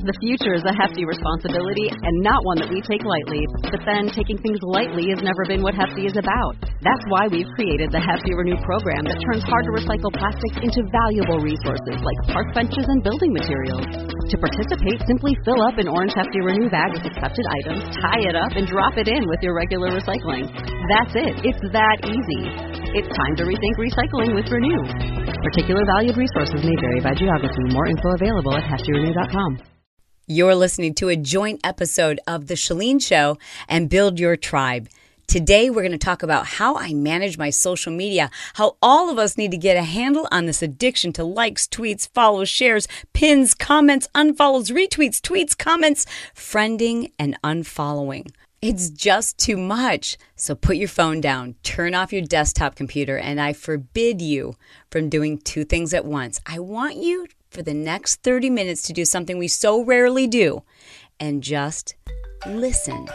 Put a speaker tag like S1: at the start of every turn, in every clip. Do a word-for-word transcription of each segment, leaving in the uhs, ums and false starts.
S1: The future is a hefty responsibility and not one that we take lightly. But then, taking things lightly has never been what Hefty is about. That's why we've created the Hefty Renew program that turns hard-to-recycle plastics into valuable resources like park benches and building materials. To participate, simply fill up an orange Hefty Renew bag with accepted items, tie it up, and drop it in with your regular recycling. That's it. It's that easy. It's time to rethink recycling with Renew. Particular valued resources may vary by geography. More info available at hefty renew dot com.
S2: You're listening to a joint episode of The Chalene Show and Build Your Tribe. Today, we're going to talk about how I manage my social media, how all of us need to get a handle on this addiction to likes, tweets, follows, shares, pins, comments, unfollows, retweets, tweets, comments, friending, and unfollowing. It's just too much. So put your phone down, turn off your desktop computer, and I forbid you from doing two things at once. I want you for the next thirty minutes to do something we so rarely do, and just listen.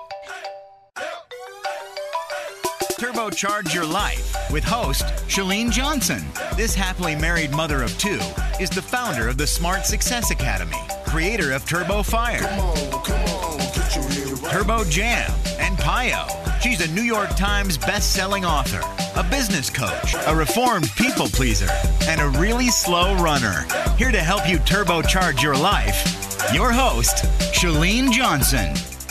S3: Turbocharge your life with host Chalene Johnson. This happily married mother of two is the founder of the Smart Success Academy, creator of Turbo Fire, come on, come on, get your head right. Turbo Jam, and Pio. She's a New York Times best-selling author, a business coach, a reformed people pleaser, and a really slow runner. Here to help you turbocharge your life, your host, Chalene Johnson.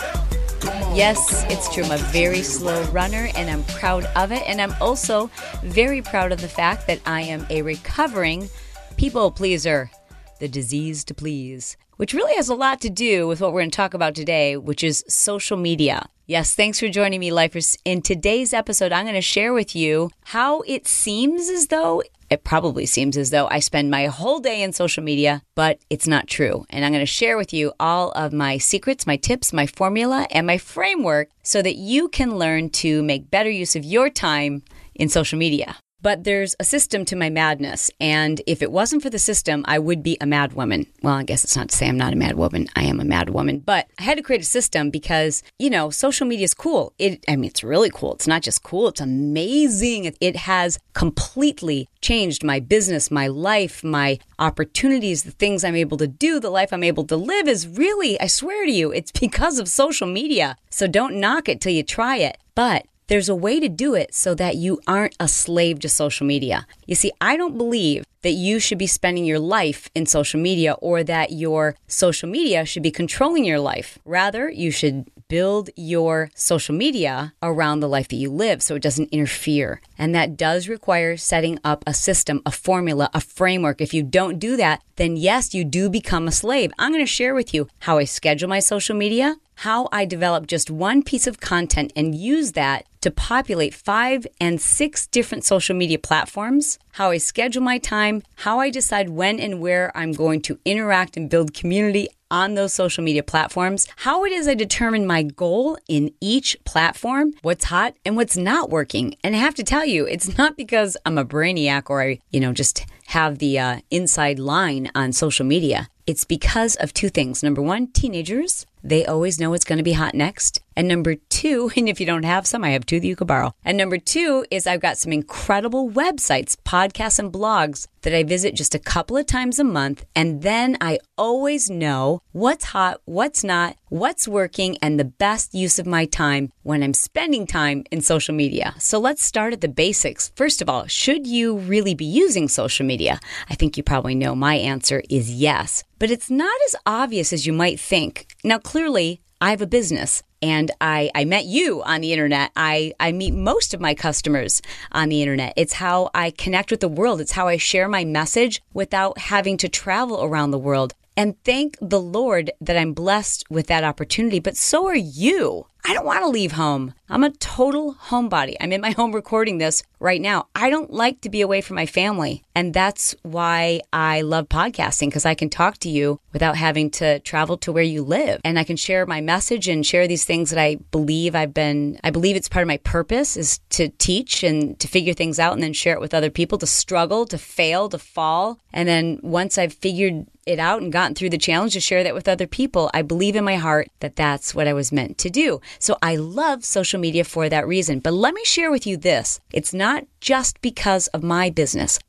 S2: Yes, it's true. I'm a very slow runner, and I'm proud of it. And I'm also very proud of the fact that I am a recovering people pleaser, the disease to please, which really has a lot to do with what we're going to talk about today, which is social media. Yes, thanks for joining me, Lifers. In today's episode, I'm going to share with you how it seems as though, it probably seems as though I spend my whole day in social media, but it's not true. And I'm going to share with you all of my secrets, my tips, my formula, and my framework so that you can learn to make better use of your time in social media. But there's a system to my madness, and if it wasn't for the system, I would be a mad woman. Well, I guess it's not to say I'm not a mad woman. I am a mad woman, but I had to create a system because, you know, social media is cool. It, I mean, it's really cool. It's not just cool. It's amazing. It, it has completely changed my business, my life, my opportunities, the things I'm able to do, the life I'm able to live is really, I swear to you, it's because of social media. So don't knock it till you try it. But there's a way to do it so that you aren't a slave to social media. You see, I don't believe that you should be spending your life in social media or that your social media should be controlling your life. Rather, you should build your social media around the life that you live so it doesn't interfere. And that does require setting up a system, a formula, a framework. If you don't do that, then yes, you do become a slave. I'm going to share with you how I schedule my social media, how I develop just one piece of content and use that to populate five and six different social media platforms, how I schedule my time, how I decide when and where I'm going to interact and build community on those social media platforms, how it is I determine my goal in each platform, what's hot and what's not working. And I have to tell you, it's not because I'm a brainiac or I, you know, just have the uh, inside line on social media. It's because of two things. Number one, teenagers, they always know what's going to be hot next. And number two, and if you don't have some, I have two that you could borrow. And number two is I've got some incredible websites, podcasts, and blogs that I visit just a couple of times a month. And then I always know what's hot, what's not, what's working, and the best use of my time when I'm spending time in social media. So let's start at the basics. First of all, should you really be using social media? I think you probably know my answer is yes. But it's not as obvious as you might think. Now, clearly, I have a business and I, I met you on the internet. I, I meet most of my customers on the internet. It's how I connect with the world. It's how I share my message without having to travel around the world. And thank the Lord that I'm blessed with that opportunity, but so are you. I don't want to leave home. I'm a total homebody. I'm in my home recording this right now. I don't like to be away from my family. And that's why I love podcasting, because I can talk to you without having to travel to where you live. And I can share my message and share these things that I believe I've been, I believe it's part of my purpose is to teach and to figure things out and then share it with other people, to struggle, to fail, to fall. And then once I've figured it out and gotten through the challenge, to share that with other people, I believe in my heart that that's what I was meant to do. So I love social media for that reason. But let me share with you this. It's not just because of my business.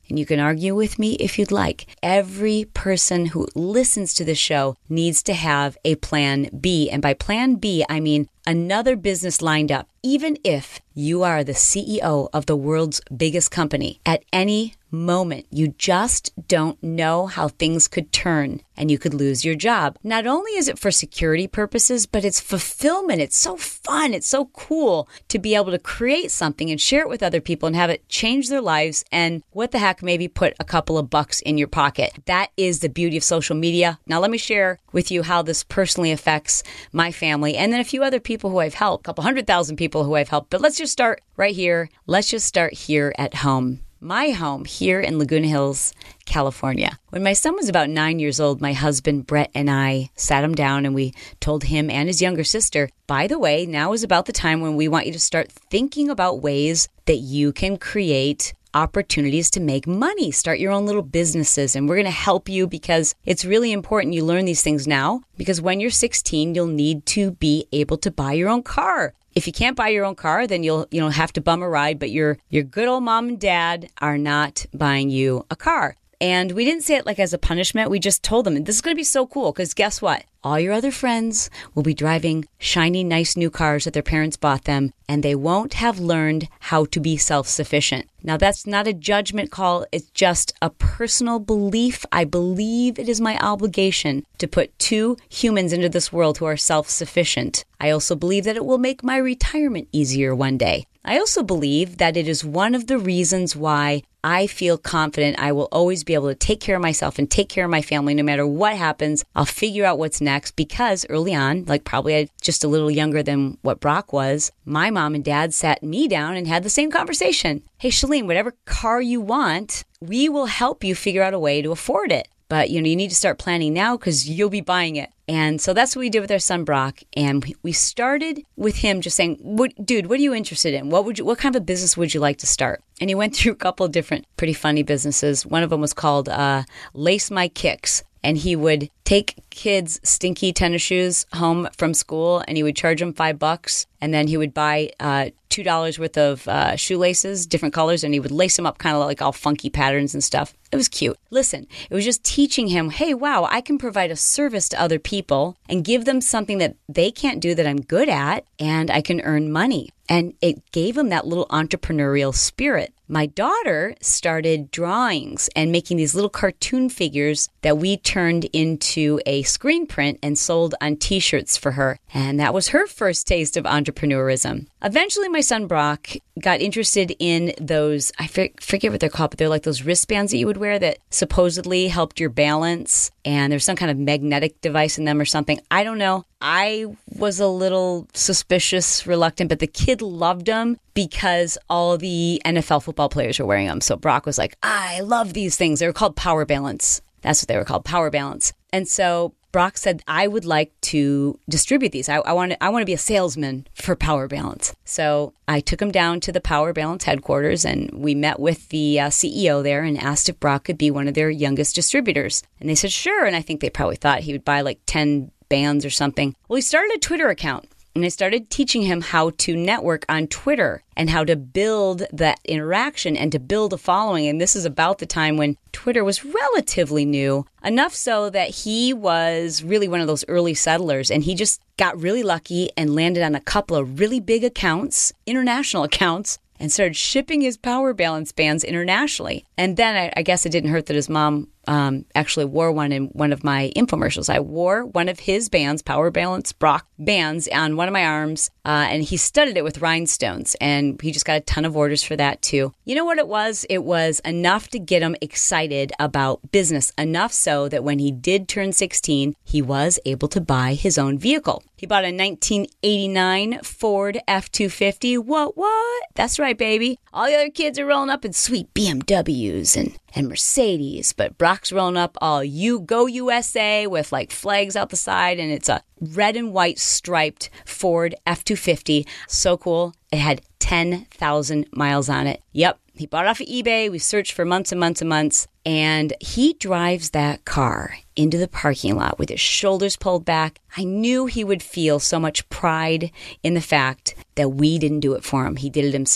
S2: And you can argue with me if you'd like. Every person who listens to the show needs to have a plan B. And by plan B, I mean another business lined up. Even if you are the C E O of the world's biggest company, at any moment, you just don't know how things could turn and you could lose your job. Not only is it for security purposes, but it's fulfillment. It's so fun. It's so cool to be able to create something and share it with other people and have it change their lives. And what the heck, maybe put a couple of bucks in your pocket. That is the beauty of social media. Now, let me share with you how this personally affects my family and then a few other people who I've helped, a couple hundred thousand people who I've helped. But let's just start right here. Let's just start here at home. My home here in Laguna Hills, California. When my son was about nine years old, my husband Brett and I sat him down and we told him and his younger sister, by the way, now is about the time when we want you to start thinking about ways that you can create opportunities to make money, start your own little businesses. And we're going to help you because it's really important you learn these things now, because when you're sixteen, you'll need to be able to buy your own car. If you can't buy your own car, then you'll you know have to bum a ride, but your your good old mom and dad are not buying you a car. And we didn't say it like as a punishment. We just told them, this is going to be so cool because guess what? All your other friends will be driving shiny, nice new cars that their parents bought them, and they won't have learned how to be self-sufficient. Now, that's not a judgment call. It's just a personal belief. I believe it is my obligation to put two humans into this world who are self-sufficient. I also believe that it will make my retirement easier one day. I also believe that it is one of the reasons why I feel confident I will always be able to take care of myself and take care of my family no matter what happens. I'll figure out what's next because early on, like probably just a little younger than what Brock was, my mom and dad sat me down and had the same conversation. Hey, Shalene, whatever car you want, we will help you figure out a way to afford it. But, you know, you need to start planning now because you'll be buying it. And so that's what we did with our son, Brock. And we started with him just saying, what, dude, what are you interested in? What would you, what kind of a business would you like to start? And he went through a couple of different pretty funny businesses. One of them was called uh, Lace My Kicks. And he would take kids' stinky tennis shoes home from school and he would charge them five bucks. And then he would buy uh, two dollars worth of uh, shoelaces, different colors, and he would lace them up kind of like all funky patterns and stuff. It was cute. Listen, it was just teaching him, hey, wow, I can provide a service to other people and give them something that they can't do that I'm good at, and I can earn money. And it gave him that little entrepreneurial spirit. My daughter started drawings and making these little cartoon figures that we turned into a screen print and sold on t-shirts for her. And that was her first taste of entrepreneurism. Eventually, my son Brock got interested in those, I forget what they're called, but they're like those wristbands that you would wear that supposedly helped your balance. And there's some kind of magnetic device in them or something. I don't know. I was a little suspicious, reluctant, but the kid loved them because all the N F L football players were wearing them. So Brock was like, I love these things. They were called Power Balance. That's what they were called, Power Balance. And so Brock said, I would like to distribute these. I, I want to I want to be a salesman for Power Balance. So I took him down to the Power Balance headquarters and we met with the uh, C E O there and asked if Brock could be one of their youngest distributors. And they said, sure. And I think they probably thought he would buy like ten bands or something. Well, he started a Twitter account. And I started teaching him how to network on Twitter and how to build that interaction and to build a following. And this is about the time when Twitter was relatively new, enough so that he was really one of those early settlers. And he just got really lucky and landed on a couple of really big accounts, international accounts, and started shipping his Power Balance bands internationally. And then I, I guess it didn't hurt that his mom um, actually wore one in one of my infomercials. I wore one of his bands, Power Balance Brock bands, on one of my arms, uh, and he studded it with rhinestones. And he just got a ton of orders for that too. You know what it was? It was enough to get him excited about business, enough so that when he did turn sixteen, he was able to buy his own vehicle. He bought a nineteen eighty-nine Ford F two fifty. What, what? That's right, baby. All the other kids are rolling up in sweet B M Ws and, and Mercedes, but Brock's rolling up all you go U S A with like flags out the side, and it's a red and white striped Ford F two fifty. So cool. It had ten thousand miles on it. Yep. He bought it off of eBay. We searched for months and months and months. And he drives that car into the parking lot with his shoulders pulled back. I knew he would feel so much pride in the fact that we didn't do it for him. He did it himself.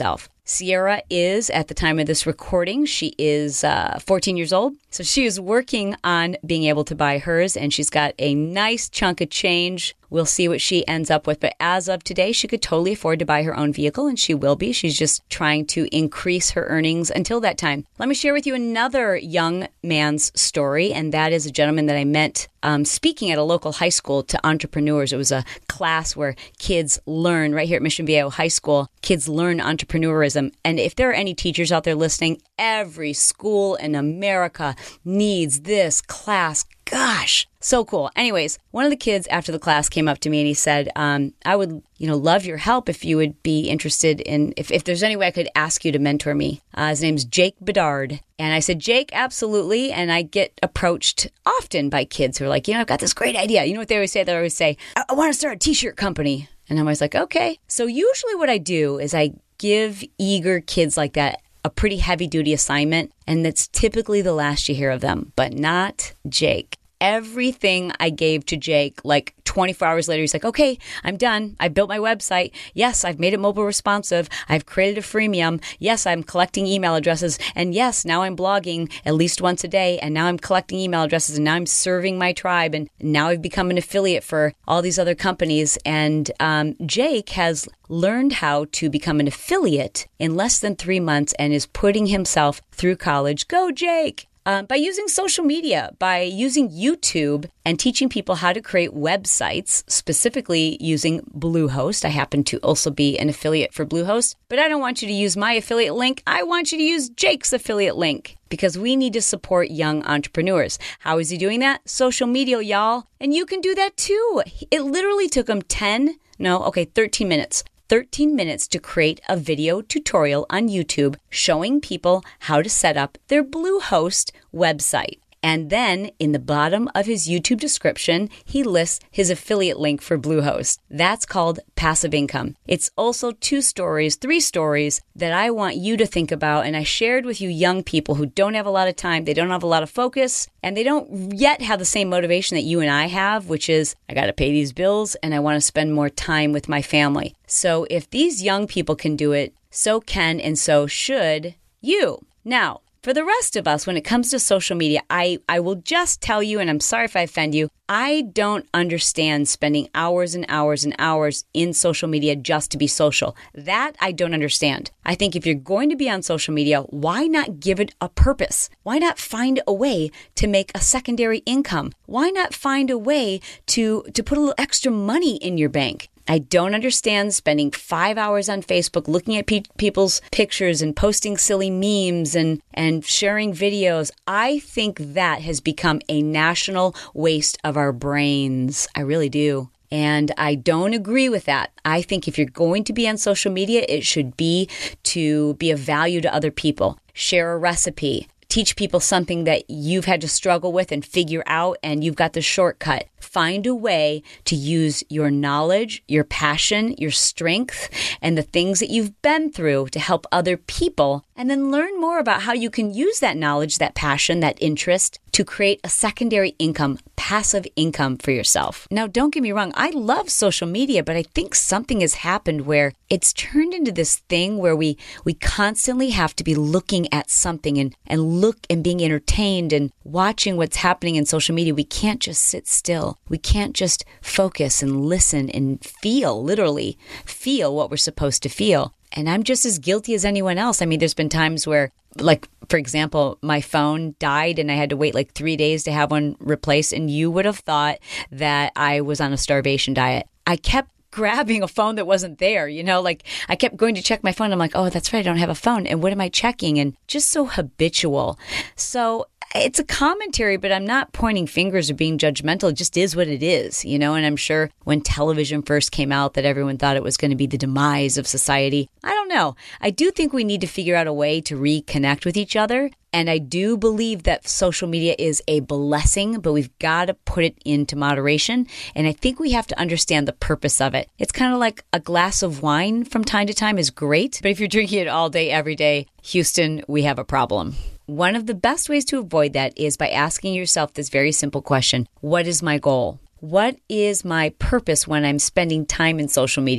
S2: Sierra is, at the time of this recording, she is uh, fourteen years old. So she is working on being able to buy hers, and she's got a nice chunk of change. We'll see what she ends up with. But as of today, she could totally afford to buy her own vehicle, and she will be. She's just trying to increase her earnings until that time. Let me share with you another young man's story, and that is a gentleman that I met um, speaking at a local high school to entrepreneurs. It was a class where kids learn, right here at Mission Viejo High School, kids learn entrepreneurism. And if there are any teachers out there listening, every school in America needs this class. Gosh, so cool. Anyways, one of the kids after the class came up to me and he said, um, I would, you know, love your help if you would be interested in, if, if there's any way I could ask you to mentor me. Uh, his name's Jake Bedard. And I said, Jake, absolutely. And I get approached often by kids who are like, you know, I've got this great idea. You know what they always say? They always say, I, I want to start a t-shirt company. And I'm always like, okay. So usually what I do is I give eager kids like that a pretty heavy-duty assignment, and that's typically the last you hear of them, but not Jake. Everything I gave to Jake, like twenty-four hours later, he's like, okay, I'm done. I built my website. Yes, I've made it mobile responsive. I've created a freemium. Yes, I'm collecting email addresses. And yes, now I'm blogging at least once a day. And now I'm collecting email addresses. And now I'm serving my tribe. And now I've become an affiliate for all these other companies. And um, Jake has learned how to become an affiliate in less than three months and is putting himself through college. Go, Jake! Um, by using social media, by using YouTube and teaching people how to create websites, specifically using Bluehost. I happen to also be an affiliate for Bluehost, but I don't want you to use my affiliate link. I want you to use Jake's affiliate link because we need to support young entrepreneurs. How is he doing that? Social media, y'all. And you can do that too. It literally took him ten, no, okay, thirteen minutes. thirteen minutes to create a video tutorial on YouTube showing people how to set up their Bluehost website. And then in the bottom of his YouTube description, he lists his affiliate link for Bluehost. That's called passive income. It's also two stories, three stories that I want you to think about. And I shared with you young people who don't have a lot of time, they don't have a lot of focus, and they don't yet have the same motivation that you and I have, which is I got to pay these bills and I want to spend more time with my family. So if these young people can do it, so can and so should you. Now, for the rest of us, when it comes to social media, I, I will just tell you, and I'm sorry if I offend you, I don't understand spending hours and hours and hours in social media just to be social. That I don't understand. I think if you're going to be on social media, why not give it a purpose? Why not find a way to make a secondary income? Why not find a way to, to put a little extra money in your bank? I don't understand spending five hours on Facebook looking at pe- people's pictures and posting silly memes and, and sharing videos. I think that has become a national waste of our brains. I really do. And I don't agree with that. I think if you're going to be on social media, it should be to be of value to other people. Share a recipe. Teach people something that you've had to struggle with and figure out, and you've got the shortcut. Find a way to use your knowledge, your passion, your strength, and the things that you've been through to help other people, and then learn more about how you can use that knowledge, that passion, that interest to create a secondary income, passive income for yourself. Now, don't get me wrong. I love social media, but I think something has happened where it's turned into this thing where we, we constantly have to be looking at something and, and look and being entertained and watching what's happening in social media. We can't just sit still. We can't just focus and listen and feel, literally feel what we're supposed to feel. And I'm just as guilty as anyone else. I mean, there's been times where, like, for example, my phone died and I had to wait like three days to have one replaced. And you would have thought that I was on a starvation diet. I kept grabbing a phone that wasn't there, you know, like I kept going to check my phone. I'm like, oh, that's right, I don't have a phone. And what am I checking? And just so habitual. So it's a commentary, but I'm not pointing fingers or being judgmental. It just is what it is, you know, and I'm sure when television first came out that everyone thought it was going to be the demise of society. I don't know. I do think we need to figure out a way to reconnect with each other. And I do believe that social media is a blessing, but we've got to put it into moderation. And I think we have to understand the purpose of it. It's kind of like a glass of wine from time to time is great. But if you're drinking it all day, every day, Houston, we have a problem. One of the best ways to avoid that is by asking yourself this very simple question. What is my goal? What is my purpose when I'm spending time in social media?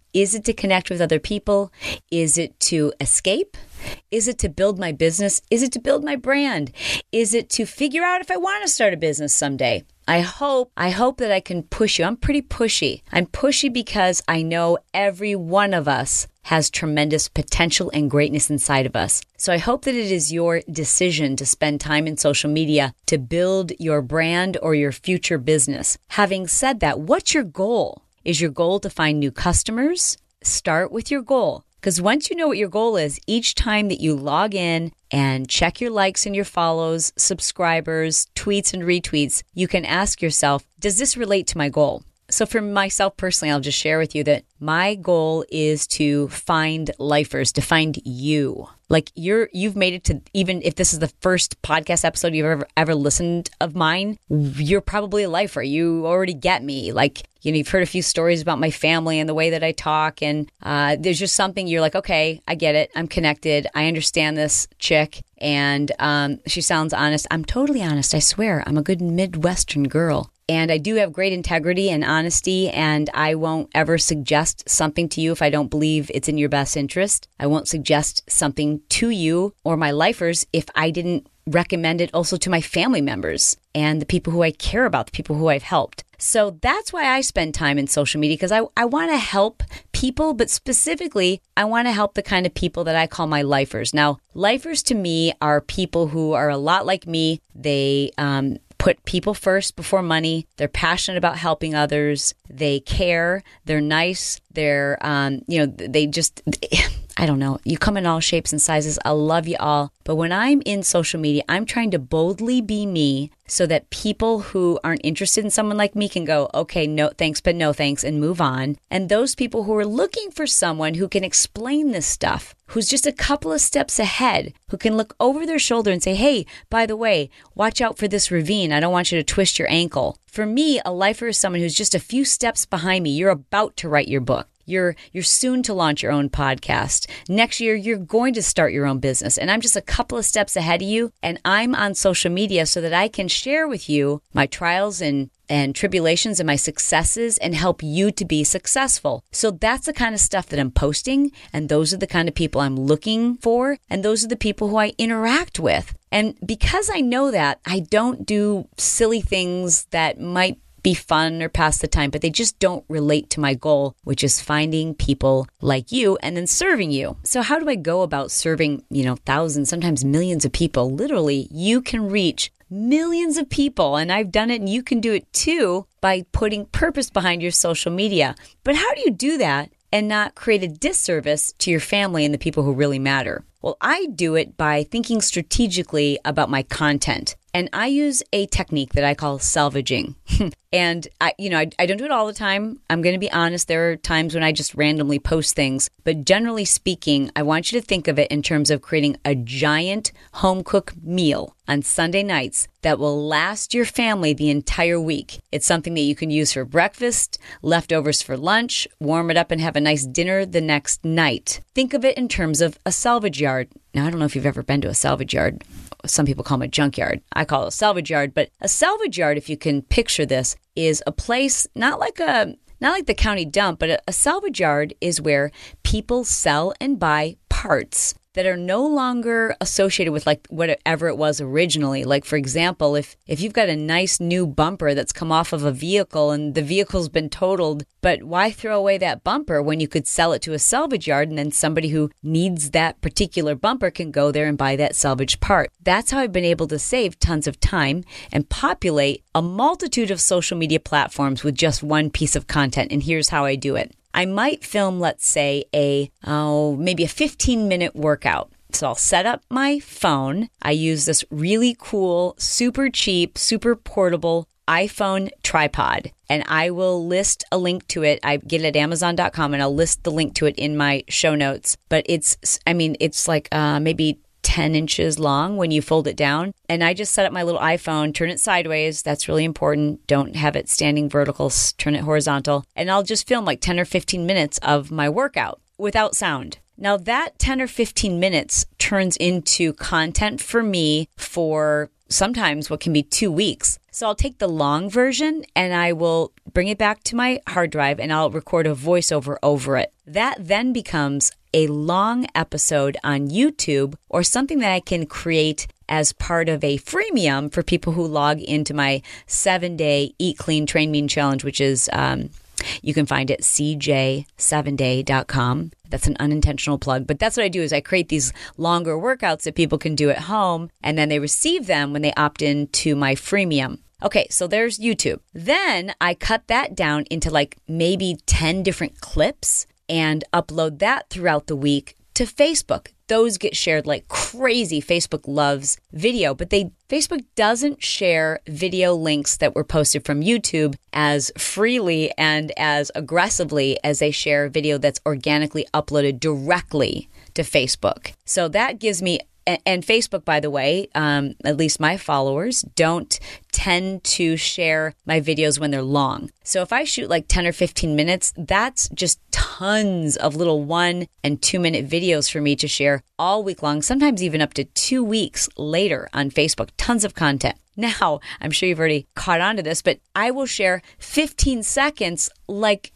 S2: Is it to connect with other people? Is it to escape? Is it to build my business? Is it to build my brand? Is it to figure out if I want to start a business someday? I hope, I hope that I can push you. I'm pretty pushy. I'm pushy because I know every one of us has tremendous potential and greatness inside of us. So I hope that it is your decision to spend time in social media to build your brand or your future business. Having said that, what's your goal? Is your goal to find new customers? Start with your goal. Because once you know what your goal is, each time that you log in and check your likes and your follows, subscribers, tweets and retweets, you can ask yourself, does this relate to my goal? So for myself personally, I'll just share with you that my goal is to find lifers, to find you. Like you're, you've made it to, even if this is the first podcast episode you've ever, ever listened of mine, you're probably a lifer. You already get me. Like, you know, you've heard a few stories about my family and the way that I talk. And uh, there's just something you're like, okay, I get it. I'm connected. I understand this chick. And um, she sounds honest. I'm totally honest. I swear. I'm a good Midwestern girl. And I do have great integrity and honesty, and I won't ever suggest something to you if I don't believe it's in your best interest. I won't suggest something to you or my lifers if I didn't recommend it also to my family members and the people who I care about, the people who I've helped. So that's why I spend time in social media, because I, I want to help people, but specifically, I want to help the kind of people that I call my lifers. Now, lifers to me are people who are a lot like me. They um, put people first before money. They're passionate about helping others. They care. They're nice. They're, um, you know, they just, I don't know. You come in all shapes and sizes. I love you all. But when I'm in social media, I'm trying to boldly be me so that people who aren't interested in someone like me can go, okay, no thanks, but no thanks, and move on. And those people who are looking for someone who can explain this stuff, who's just a couple of steps ahead, who can look over their shoulder and say, hey, by the way, watch out for this ravine. I don't want you to twist your ankle. For me, a lifer is someone who's just a few steps behind me. You're about to write your book. You're you're soon to launch your own podcast. Next year, you're going to start your own business. And I'm just a couple of steps ahead of you. And I'm on social media so that I can share with you my trials and and tribulations and my successes and help you to be successful. So that's the kind of stuff that I'm posting. And those are the kind of people I'm looking for. And those are the people who I interact with. And because I know that, I don't do silly things that might be fun or pass the time, but they just don't relate to my goal, which is finding people like you and then serving you. So how do I go about serving, you know, thousands, sometimes millions of people? Literally, you can reach millions of people, and I've done it, and you can do it too by putting purpose behind your social media. But how do you do that and not create a disservice to your family and the people who really matter? Well, I do it by thinking strategically about my content. And I use a technique that I call salvaging. And I, you know, I, I don't do it all the time. I'm going to be honest. There are times when I just randomly post things. But generally speaking, I want you to think of it in terms of creating a giant home cooked meal on Sunday nights that will last your family the entire week. It's something that you can use for breakfast, leftovers for lunch, warm it up and have a nice dinner the next night. Think of it in terms of a salvage yard. Now, I don't know if you've ever been to a salvage yard. Some people call them a junkyard. I call it a salvage yard. But a salvage yard, if you can picture this, is a place not like a not like the county dump, but a, a salvage yard is where people sell and buy parts that are no longer associated with like whatever it was originally. Like, for example, if, if you've got a nice new bumper that's come off of a vehicle and the vehicle's been totaled, but why throw away that bumper when you could sell it to a salvage yard and then somebody who needs that particular bumper can go there and buy that salvage part? That's how I've been able to save tons of time and populate a multitude of social media platforms with just one piece of content. And here's how I do it. I might film, let's say, a oh, maybe a fifteen minute workout. So I'll set up my phone. I use this really cool, super cheap, super portable iPhone tripod, and I will list a link to it. I get it at amazon dot com, and I'll list the link to it in my show notes. But it's, I mean, it's like uh, maybe ten inches long when you fold it down. And I just set up my little iPhone, turn it sideways. That's really important. Don't have it standing vertical, turn it horizontal. And I'll just film like ten or fifteen minutes of my workout without sound. Now that ten or fifteen minutes turns into content for me for sometimes what can be two weeks. So I'll take the long version and I will bring it back to my hard drive and I'll record a voiceover over it. That then becomes a long episode on YouTube or something that I can create as part of a freemium for people who log into my seven-day Eat Clean, Train Mean challenge, which is, um, you can find it c j seven day dot com. That's an unintentional plug, but that's what I do is I create these longer workouts that people can do at home, and then they receive them when they opt in to my freemium. Okay, so there's YouTube. Then I cut that down into like maybe ten different clips and upload that throughout the week to Facebook. Those get shared like crazy. Facebook loves video, but they Facebook doesn't share video links that were posted from YouTube as freely and as aggressively as they share video that's organically uploaded directly to Facebook. So that gives me, and Facebook, by the way, um, at least my followers, don't tend to share my videos when they're long. So if I shoot like ten or fifteen minutes, that's just tons of little one and two minute videos for me to share all week long, sometimes even up to two weeks later on Facebook. Tons of content. Now, I'm sure you've already caught on to this, but I will share fifteen seconds like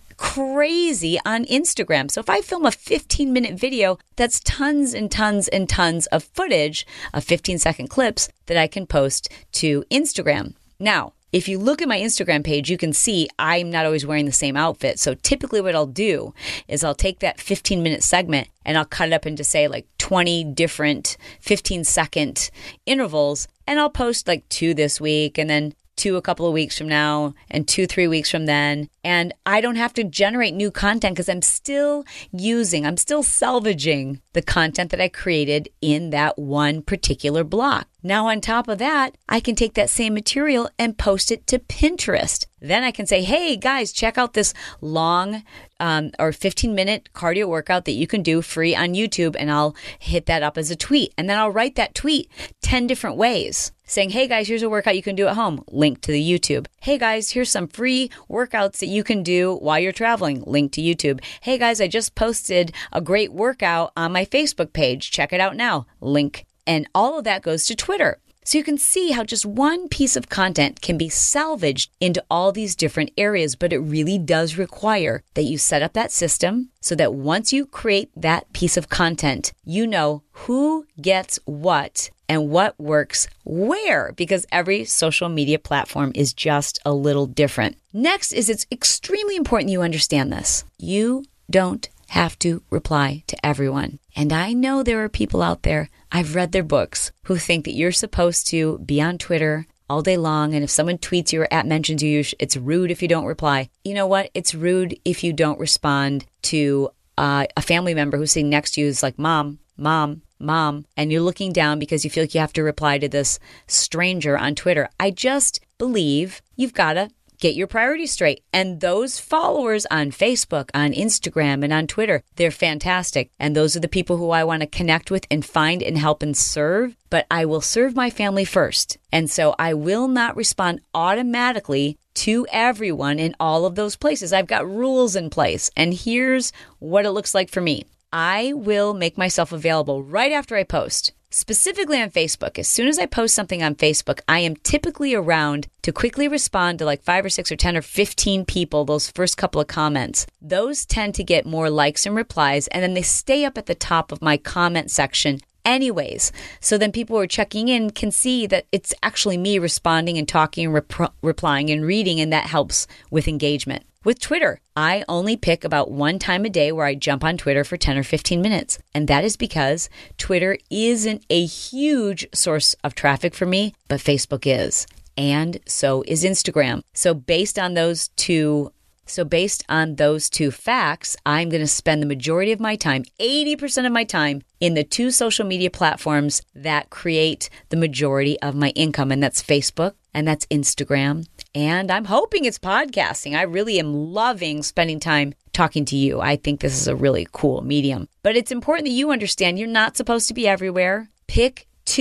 S2: crazy on Instagram. So if I film a fifteen minute video, that's tons and tons and tons of footage of fifteen second clips that I can post to Instagram. Now, if you look at my Instagram page, you can see I'm not always wearing the same outfit. So typically what I'll do is I'll take that fifteen minute segment and I'll cut it up into say like twenty different fifteen second intervals, and I'll post like two this week and then two a couple of weeks from now and two, three weeks from then. And I don't have to generate new content because I'm still using, I'm still salvaging the content that I created in that one particular block. Now, on top of that, I can take that same material and post it to Pinterest. Then I can say, hey guys, check out this long um, or fifteen minute cardio workout that you can do free on YouTube. And I'll hit that up as a tweet. And then I'll write that tweet ten different ways, saying, hey guys, here's a workout you can do at home. Link to the YouTube. Hey guys, here's some free workouts that you can do while you're traveling. Link to YouTube. Hey guys, I just posted a great workout on my Facebook page. Check it out now. Link. And all of that goes to Twitter. So you can see how just one piece of content can be salvaged into all these different areas, but it really does require that you set up that system so that once you create that piece of content, you know who gets what and what works where, because every social media platform is just a little different. Next is it's extremely important you understand this. You don't have to reply to everyone. And I know there are people out there, I've read their books, who think that you're supposed to be on Twitter all day long. And if someone tweets you or at mentions you, it's rude if you don't reply. You know what? It's rude if you don't respond to uh, a family member who's sitting next to you is like, mom, mom, mom, and you're looking down because you feel like you have to reply to this stranger on Twitter. I just believe you've got to get your priorities straight. And those followers on Facebook, on Instagram, and on Twitter, they're fantastic. And those are the people who I want to connect with and find and help and serve. But I will serve my family first. And so I will not respond automatically to everyone in all of those places. I've got rules in place. And here's what it looks like for me. I will make myself available right after I post. Specifically on Facebook, as soon as I post something on Facebook, I am typically around to quickly respond to like five or six or ten or fifteen people, those first couple of comments. Those tend to get more likes and replies, and then they stay up at the top of my comment section anyways. So then people who are checking in can see that it's actually me responding and talking and rep- replying and reading, and that helps with engagement. With Twitter, I only pick about one time a day where I jump on Twitter for ten or fifteen minutes. And that is because Twitter isn't a huge source of traffic for me, but Facebook is. And so is Instagram. So based on those two So based on those two facts, I'm going to spend the majority of my time, eighty percent of my time, in the two social media platforms that create the majority of my income. And that's Facebook and that's Instagram. And I'm hoping it's podcasting. I really am loving spending time talking to you. I think this is a really cool medium. But it's important that you understand you're not supposed to be everywhere. Pick two.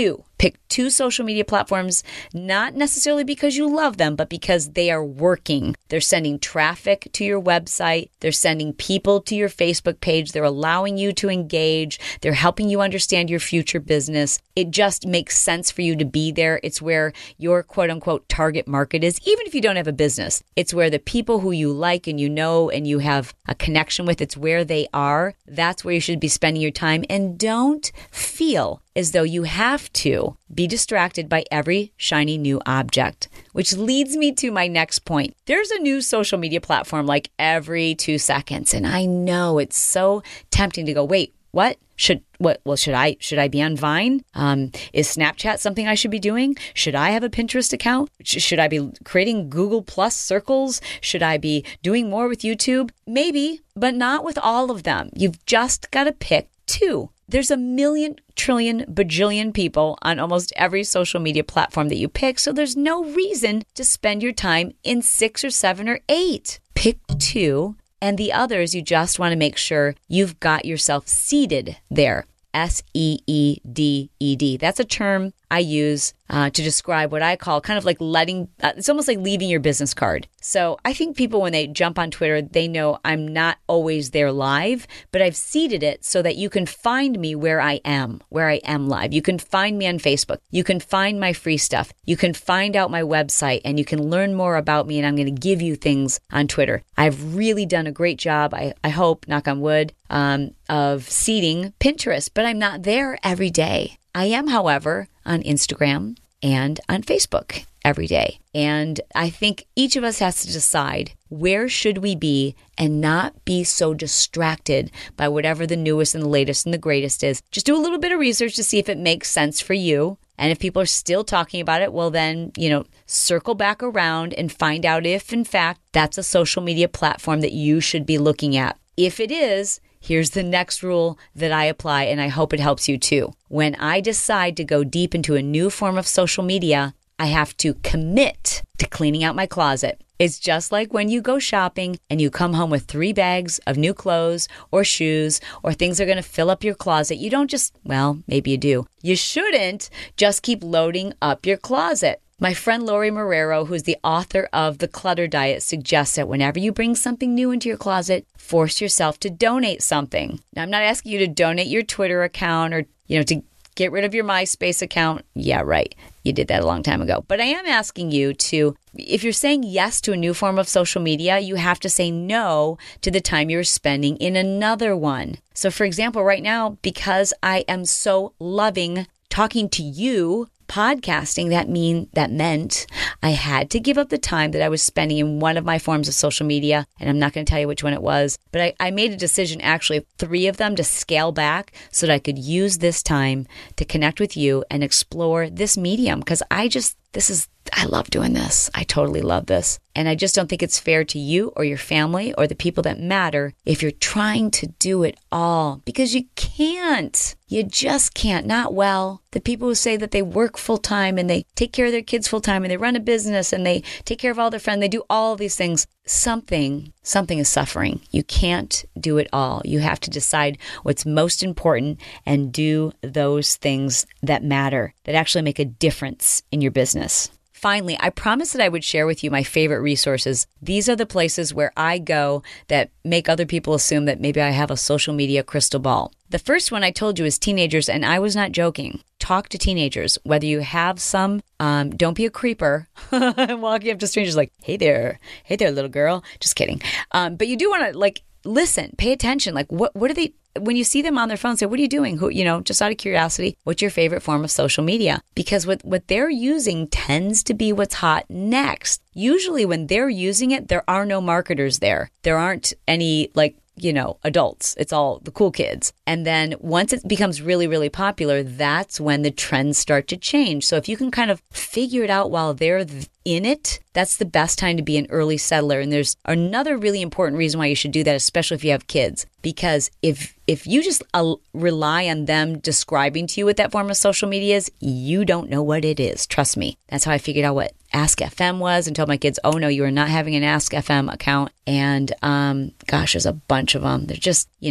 S2: Pick two social media platforms, not necessarily because you love them, but because they are working. They're sending traffic to your website. They're sending people to your Facebook page. They're allowing you to engage. They're helping you understand your future business. It just makes sense for you to be there. It's where your quote unquote target market is, even if you don't have a business. It's where the people who you like and you know and you have a connection with, it's where they are. That's where you should be spending your time. And don't feel as though you have to be distracted by every shiny new object, which leads me to my next point. There's a new social media platform like every two seconds. And I know it's so tempting to go, wait, what? Should what? Well, should I should I be on Vine? Um, is Snapchat something I should be doing? Should I have a Pinterest account? Sh- should I be creating Google Plus circles? Should I be doing more with YouTube? Maybe, but not with all of them. You've just got to pick two. There's a million, trillion, bajillion people on almost every social media platform that you pick, so there's no reason to spend your time in six or seven or eight. Pick two. And the others, you just want to make sure you've got yourself seated there. S E E D E D. That's a term I use uh, to describe what I call kind of like letting, uh, it's almost like leaving your business card. So I think people, when they jump on Twitter, they know I'm not always there live, but I've seeded it so that you can find me where I am, where I am live. You can find me on Facebook. You can find my free stuff. You can find out my website and you can learn more about me, and I'm going to give you things on Twitter. I've really done a great job, I, I hope, knock on wood, um, of seeding Pinterest, but I'm not there every day. I am, however, on Instagram and on Facebook every day. And I think each of us has to decide, where should we be and not be so distracted by whatever the newest and the latest and the greatest is. Just do a little bit of research to see if it makes sense for you. And if people are still talking about it, well then, you know, circle back around and find out if, in fact, that's a social media platform that you should be looking at. If it is, here's the next rule that I apply, and I hope it helps you too. When I decide to go deep into a new form of social media, I have to commit to cleaning out my closet. It's just like when you go shopping and you come home with three bags of new clothes or shoes or things that are going to fill up your closet. You don't just, well, maybe you do. You shouldn't just keep loading up your closet. My friend Lori Marrero, who's the author of The Clutter Diet, suggests that whenever you bring something new into your closet, force yourself to donate something. Now, I'm not asking you to donate your Twitter account or, you know, to get rid of your MySpace account. Yeah, right. You did that a long time ago. But I am asking you to, if you're saying yes to a new form of social media, you have to say no to the time you're spending in another one. So, for example, right now, because I am so loving talking to you, podcasting, that mean that meant I had to give up the time that I was spending in one of my forms of social media, and I'm not going to tell you which one it was, but I, I made a decision, actually three of them, to scale back so that I could use this time to connect with you and explore this medium, because I just, this is, I love doing this. I totally love this. And I just don't think it's fair to you or your family or the people that matter if you're trying to do it all, because you can't. You just can't. Not well. The people who say that they work full time and they take care of their kids full time and they run a business and they take care of all their friends, they do all of these things. Something, something is suffering. You can't do it all. You have to decide what's most important and do those things that matter, that actually make a difference in your business. Finally, I promised that I would share with you my favorite resources. These are the places where I go that make other people assume that maybe I have a social media crystal ball. The first one I told you is teenagers, and I was not joking. Talk to teenagers. Whether you have some, um, don't be a creeper. Walking up to strangers like, hey there, hey there, little girl. Just kidding. Um, but you do want to like listen, pay attention. Like, what what are they? When you see them on their phone, say, what are you doing? Who, you know, just out of curiosity, what's your favorite form of social media? Because what, what they're using tends to be what's hot next. Usually when they're using it, there are no marketers there. There aren't any like, you know, adults. It's all the cool kids. And then once it becomes really, really popular, that's when the trends start to change. So if you can kind of figure it out while they're in it, that's the best time to be an early settler. And there's another really important reason why you should do that, especially if you have kids. Because if if you just uh, rely on them describing to you what that form of social media is, you don't know what it is. Trust me. That's how I figured out what Ask F M was and told my kids, oh no, you are not having an Ask F M account. And um, gosh, there's a bunch of them. They're just, you know, you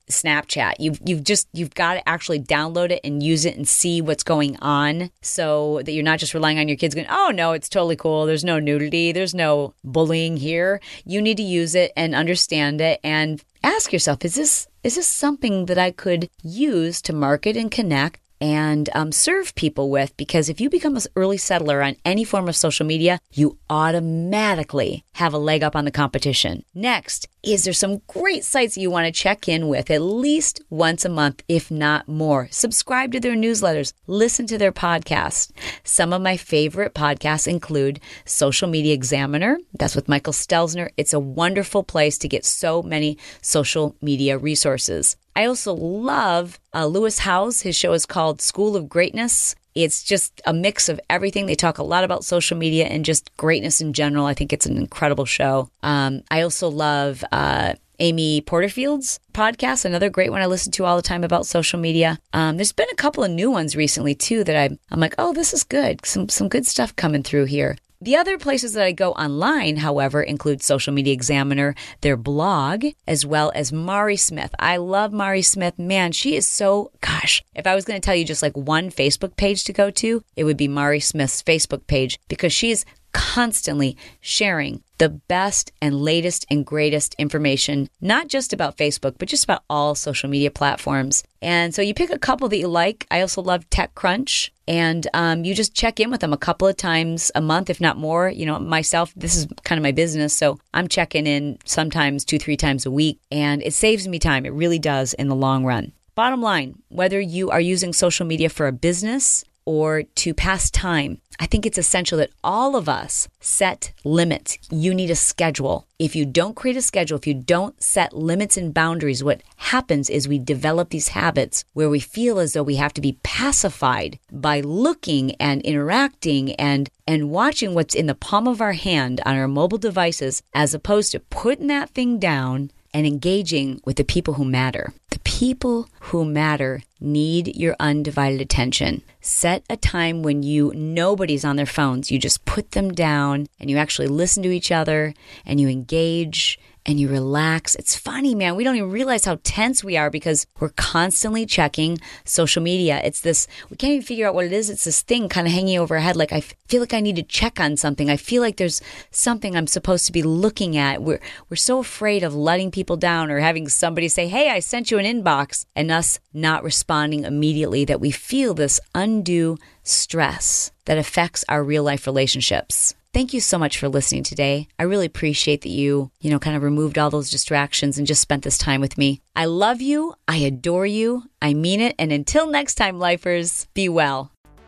S2: Snapchat. You've you've just you've got to actually download it and use it and see what's going on, so that you're not just relying on your kids going, oh no, it's totally cool. There's no nudity. There's no bullying here. You need to use it and understand it and ask yourself, is this is this something that I could use to market and connect and um, serve people with? Because if you become an early settler on any form of social media, you automatically have a leg up on the competition. Next, is there some great sites that you want to check in with at least once a month, if not more. Subscribe to their newsletters. Listen to their podcasts. Some of my favorite podcasts include Social Media Examiner. That's with Michael Stelzner. It's a wonderful place to get so many social media resources. I also love uh, Lewis Howes. His show is called School of Greatness. It's just a mix of everything. They talk a lot about social media and just greatness in general. I think it's an incredible show. Um, I also love uh, Amy Porterfield's podcast, another great one I listen to all the time about social media. Um, there's been a couple of new ones recently, too, that I'm, I'm like, oh, this is good. Some, some good stuff coming through here. The other places that I go online, however, include Social Media Examiner, their blog, as well as Mari Smith. I love Mari Smith. Man, she is so, gosh, if I was going to tell you just like one Facebook page to go to, it would be Mari Smith's Facebook page, because she's constantly sharing the best and latest and greatest information, not just about Facebook, but just about all social media platforms. And so you pick a couple that you like. I also love TechCrunch. And um, you just check in with them a couple of times a month, if not more. You know, myself, this is kind of my business, so I'm checking in sometimes two, three times a week. And it saves me time. It really does in the long run. Bottom line, whether you are using social media for a business or to pass time, I think it's essential that all of us set limits. You need a schedule. If you don't create a schedule, if you don't set limits and boundaries, what happens is we develop these habits where we feel as though we have to be pacified by looking and interacting and and watching what's in the palm of our hand on our mobile devices, as opposed to putting that thing down and engaging with the people who matter. The people who matter need your undivided attention. Set a time when you nobody's on their phones. You just put them down and you actually listen to each other and you engage and you relax. It's funny, man. We don't even realize how tense we are because we're constantly checking social media. It's this, we can't even figure out what it is. It's this thing kind of hanging over our head. Like, I feel like I need to check on something. I feel like there's something I'm supposed to be looking at. We're, we're so afraid of letting people down or having somebody say, hey, I sent you an inbox, and us not responding immediately, that we feel this undue stress that affects our real life relationships. Thank you so much for listening today. I really appreciate that you, you know, kind of removed all those distractions and just spent this time with me. I love you. I adore you. I mean it. And until next time, lifers, be well.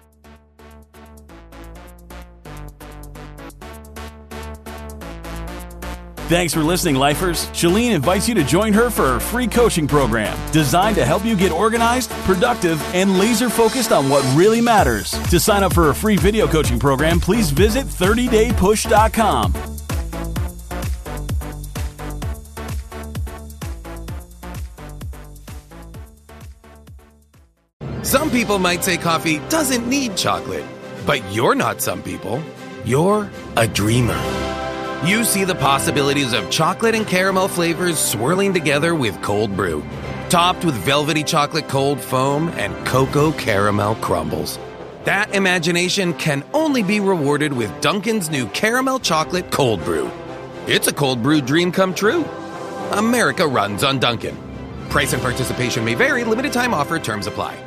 S4: Thanks for listening, lifers. Chalene invites you to join her for her free coaching program designed to help you get organized, productive, and laser-focused on what really matters. To sign up for her free video coaching program, please visit thirty day push dot com.
S5: Some people might say coffee doesn't need chocolate, but you're not some people. You're a dreamer. You see the possibilities of chocolate and caramel flavors swirling together with cold brew, topped with velvety chocolate cold foam and cocoa caramel crumbles. That imagination can only be rewarded with Dunkin's new caramel chocolate cold brew. It's a cold brew dream come true. America runs on Dunkin'. Price and participation may vary. Limited time offer. Terms apply.